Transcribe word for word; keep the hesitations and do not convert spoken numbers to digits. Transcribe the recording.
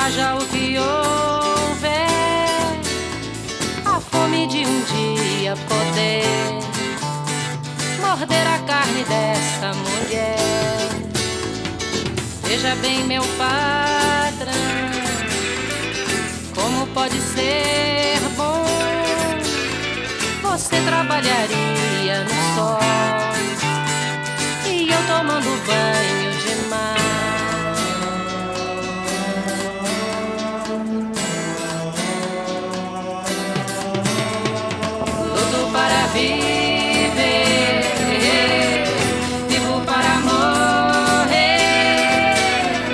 haja o que houver, a fome de um dia poder morder a carne dessa mulher. Veja bem, meu patrão, como pode ser bom? Você trabalharia no sol e eu tomando banho de mar. Tudo para a vida